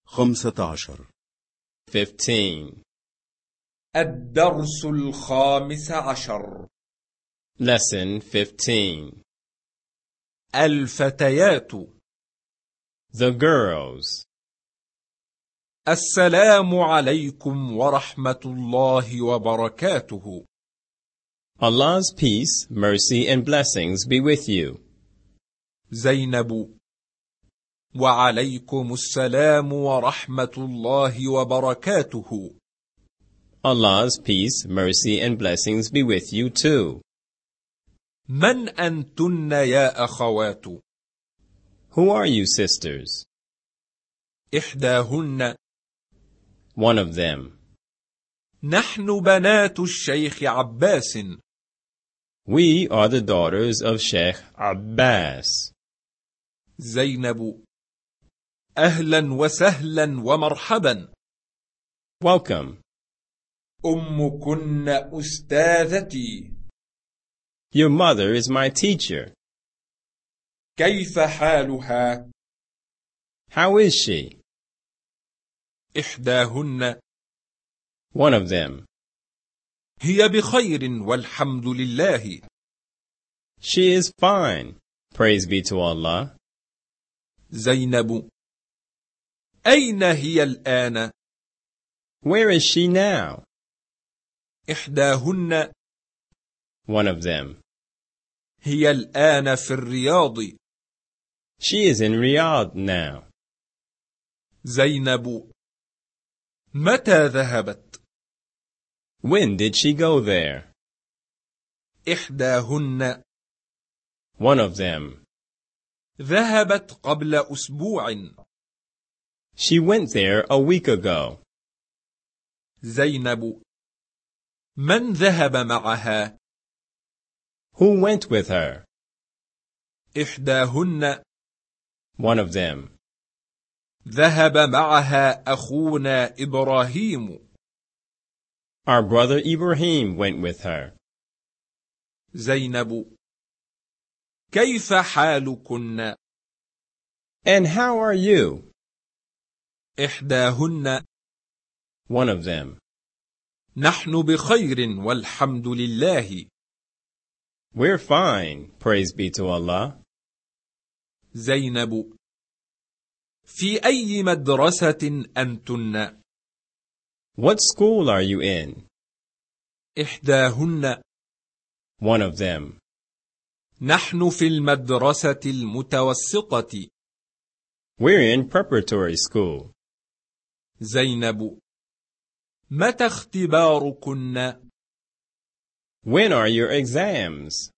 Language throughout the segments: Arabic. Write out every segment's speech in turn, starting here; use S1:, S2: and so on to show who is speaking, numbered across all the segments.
S1: 15.
S2: 15.
S3: الدرس 15.
S2: Lesson 15.
S3: الفتيات.
S2: The girls.
S3: السلام عليكم ورحمة الله وبركاته.
S2: Allah's peace, mercy, and blessings be with you.
S3: زينب. وعليكم السلام ورحمة الله وبركاته.
S2: Allah's peace, mercy, and blessings be with you too.
S3: من أنتن يا أخوات؟
S2: Who are you, sisters?
S3: إحداهن.
S2: One of them.
S3: نحن بنات الشيخ عباس.
S2: We are the daughters of Sheikh Abbas.
S3: زينب. أهلا وسهلا ومرحبا.
S2: Welcome.
S3: أمكن أستاذتي.
S2: Your mother is my teacher.
S3: كيف حالها؟
S2: How is she?
S3: إحداهن.
S2: One of them.
S3: هي بخير والحمد لله.
S2: She is fine. Praise be to Allah.
S3: زينب. أين هي الآن؟
S2: Where is she now?
S3: إحداهن.
S2: One of them.
S3: هي الآن في الرياض.
S2: She is in Riyadh now.
S3: زينب. متى ذهبت؟
S2: When did she go there?
S3: إحداهن.
S2: One of them.
S3: ذهبت قبل أسبوع.
S2: She went there a week ago.
S3: زينب. من ذهب معها؟
S2: Who went with her?
S3: إحداهن.
S2: One of them.
S3: ذهب معها أخونا إبراهيم.
S2: Our brother Ibrahim went with her.
S3: زينب. كيف حالكن؟
S2: And how are you?
S3: إحداهن.
S2: One of them.
S3: نحن بخير والحمد لله.
S2: We're fine. Praise be to Allah.
S3: زينب. في أي مدرسة أنتن؟
S2: What school are you in?
S3: إحداهن.
S2: One of them.
S3: نحن في المدرسة المتوسطة.
S2: We're in preparatory school.
S3: زينب. متى اختباركن؟
S2: When are your exams?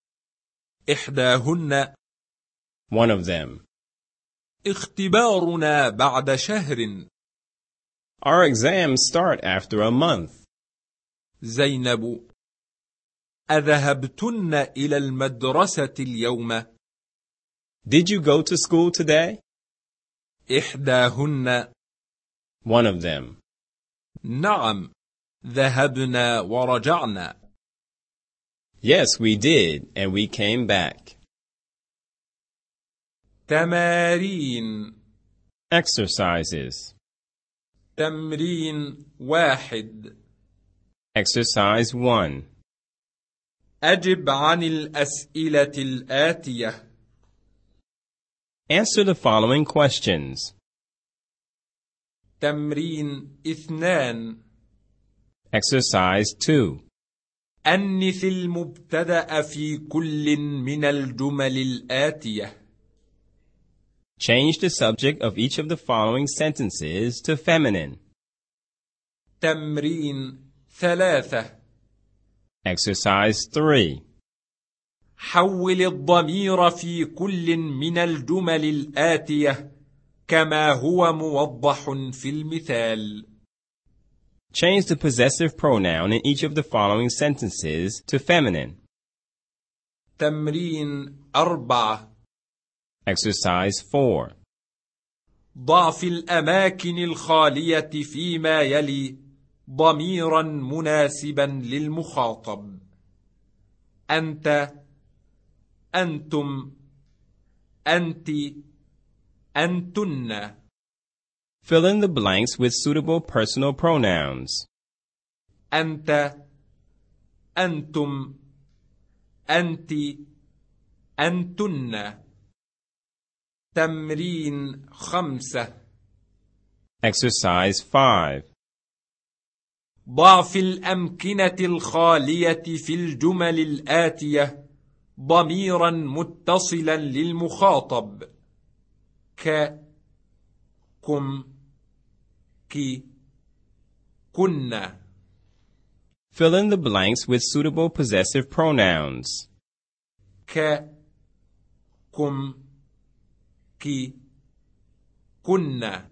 S3: إحداهن.
S2: One of them.
S3: اختبارنا بعد شهر.
S2: Our exams start after a month.
S3: زينب. أذهبتن إلى المدرسة اليوم؟
S2: Did you go to school today?
S3: إحداهن.
S2: One of them.
S3: نعم. ذهبنا ورجعنا.
S2: Yes, we did, and we came back.
S3: تمارين.
S2: Exercises.
S3: تمرين 1.
S2: Exercise 1.
S3: أجب عن الأسئلة الآتية.
S2: Answer the following questions.
S3: تمرين 2.
S2: Exercise 2.
S3: أنث المبتدأ في كل من الجمل الآتية.
S2: Change the subject of each of the following sentences to feminine.
S3: تمرين 3.
S2: Exercise 3.
S3: حول الضمير في كل من الجمل الآتية كما هو موضح في المثال.
S2: Change the possessive pronoun in each of the following sentences to feminine.
S3: تمرين 4.
S2: Exercise 4.
S3: ضع في الأماكن الخالية فيما يلي ضميرا مناسبا للمخاطب. أنت، أنتم، أنت، أنتن.
S2: Fill in the blanks with suitable personal pronouns.
S3: أنت، أنتم، أنت، أنتن. تمرين 5.
S2: Exercise 5.
S3: ضع في الأمكنة الخالية في الجمل الآتية ضميرا متصلا للمخاطب ك، كم، كي، كنا.
S2: Fill in the blanks with suitable possessive pronouns.
S3: ك، كم، كي، كنا.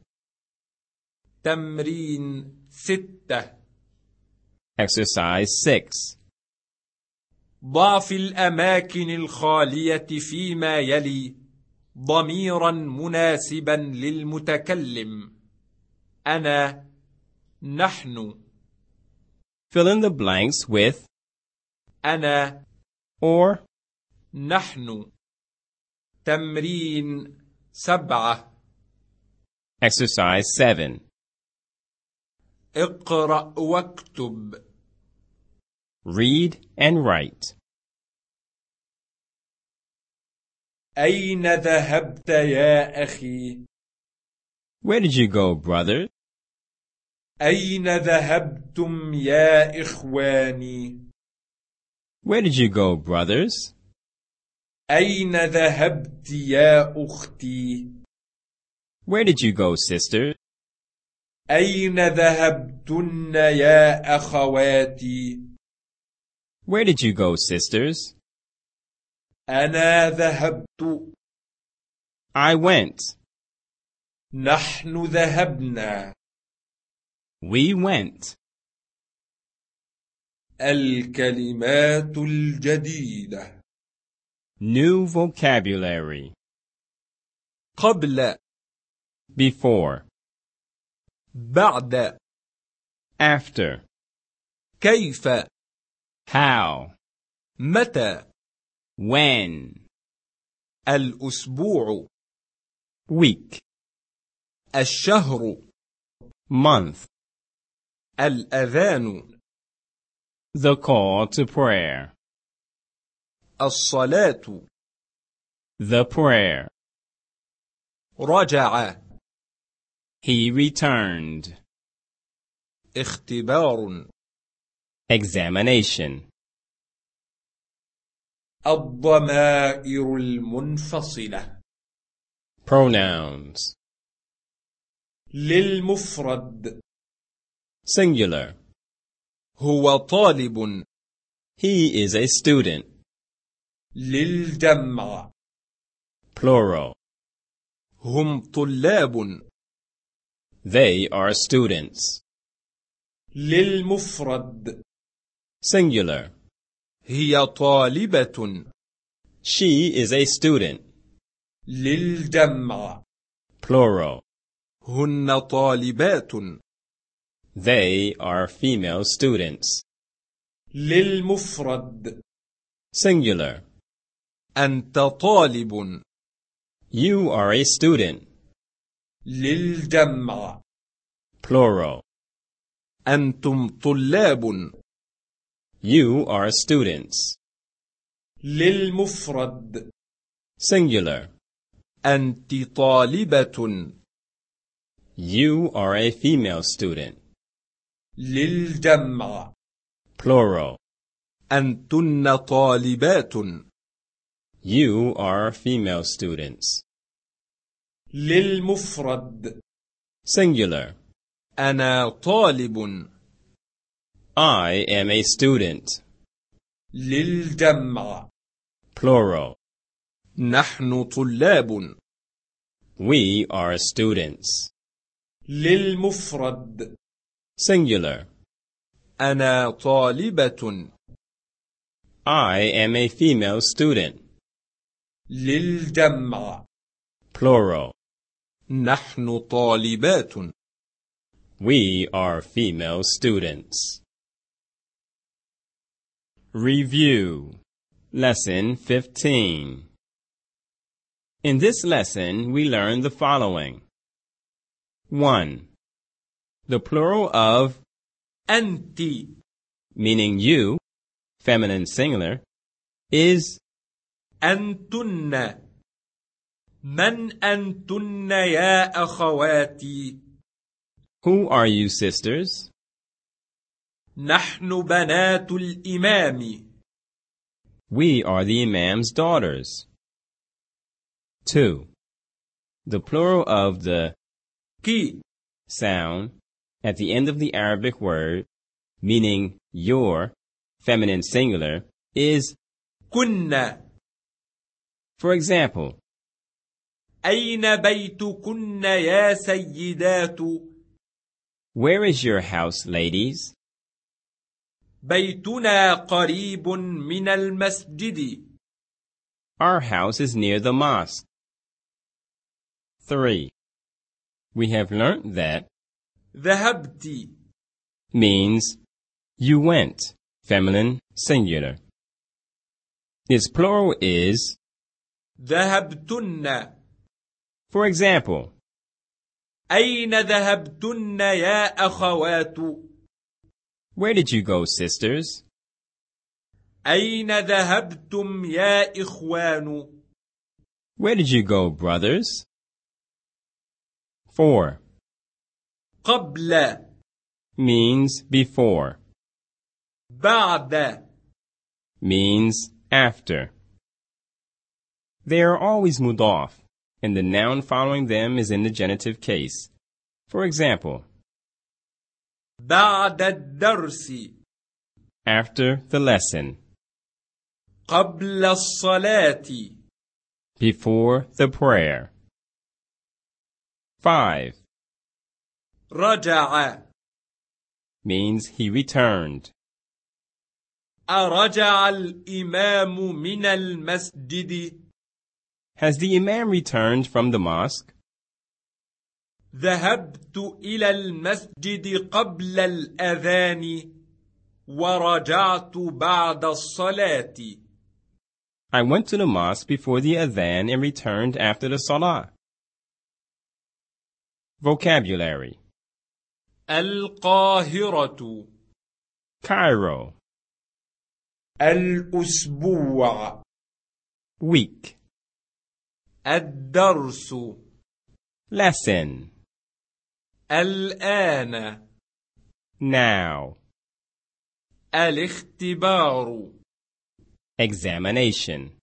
S3: تمرين 6.
S2: Exercise 6.
S3: ضع في الأماكن الخالية فيما يلي ضميرا مناسبا للمتكلم أنا، نحن.
S2: Fill in the blanks with
S3: أنا
S2: or.
S3: نحن. تمرين 7.
S2: Exercise 7.
S3: اقرأ واكتب.
S2: Read and write.
S3: أين ذهبت يا أخي؟
S2: Where did you go, brother?
S3: أين ذهبتم يا إخواني؟
S2: Where did you go, brothers?
S3: أين ذهبت يا أختي؟
S2: Where did you go, sister?
S3: أين ذهبتن يا أخواتي؟
S2: Where did you go, sisters?
S3: أنا ذهبت.
S2: I went.
S3: نحن ذهبنا.
S2: We went.
S3: الكلمات الجديدة.
S2: New vocabulary.
S3: قبل،
S2: Before.
S3: بعد.
S2: After.
S3: كيف،
S2: How.
S3: متى.
S2: When.
S3: الأسبوع.
S2: Week.
S3: الشهر.
S2: Month.
S3: الأذان.
S2: The call to prayer.
S3: الصلاة.
S2: The prayer.
S3: رجع.
S2: He returned.
S3: اختبار.
S2: Examination.
S3: الضمائر المنفصلة.
S2: Pronouns.
S3: للمفرد.
S2: Singular.
S3: هو طالب.
S2: He is a student.
S3: للجمع.
S2: Plural.
S3: هم طلاب.
S2: They are students.
S3: للمفرد.
S2: Singular.
S3: هي طالبة.
S2: She is a student.
S3: للجمع.
S2: Plural.
S3: هن طالبات.
S2: They are female students.
S3: للمفرد.
S2: Singular.
S3: أنت طالب.
S2: You are a student.
S3: للجمع.
S2: Plural.
S3: أنتم طلاب.
S2: You are students.
S3: للمفرد.
S2: Singular.
S3: أنت طالبة.
S2: You are a female student.
S3: للجمع.
S2: Plural.
S3: أنتن طالبات.
S2: You are female students.
S3: للمفرد.
S2: Singular.
S3: أنا طالب.
S2: I am a student.
S3: للجمع.
S2: Plural.
S3: نحن طلاب.
S2: We are students.
S3: للمفرد.
S2: Singular.
S3: أنا طالبة.
S2: I am a female student.
S3: للجمع.
S2: Plural.
S3: نحن طالبات.
S2: We are female students. Review. Lesson 15. In this lesson, we learn the following. 1. The plural of
S3: أنت
S2: meaning you, feminine singular, is
S3: أنتن. من أنتن يا أخواتي؟
S2: who are you sisters?
S3: نحن بنات الإمام.
S2: We are the Imam's daughters. 2. The plural of the
S3: كي
S2: sound at the end of the Arabic word, meaning your, feminine singular, is
S3: كن.
S2: For example,
S3: أين بيتكن يا سيدات؟
S2: where is your house, ladies?
S3: بيتنا قريب من المسجد.
S2: Our house is near the mosque. 3. We have learnt that
S3: ذهبت
S2: means you went, feminine singular. Its plural is,
S3: ذهبتن.
S2: for example,
S3: أين ذهبتن يا أخوات؟
S2: where did you go, sisters?
S3: أين ذهبتم يا إخوان؟
S2: Where did you go, brothers? 4.
S3: قبل
S2: Means before.
S3: بعد
S2: Means after. They are always mudaf, and the noun following them is in the genitive case. For example,
S3: بعد الدرس.
S2: after the lesson,
S3: قبل الصلاة.
S2: before the prayer. 5.
S3: رجع.
S2: Means he returned.
S3: أرجع الإمام من المسجد؟
S2: Has the Imam returned from the mosque?
S3: ذهبت إلى المسجد قبل الأذان ورجعت بعد الصلاة.
S2: I went to the mosque before the adhan and returned after the salah. Vocabulary:
S3: القاهرة.
S2: Cairo,
S3: الأسبوع.
S2: week,
S3: الدرس.
S2: lesson,
S3: الآن.
S2: now,
S3: الاختبار.
S2: examination.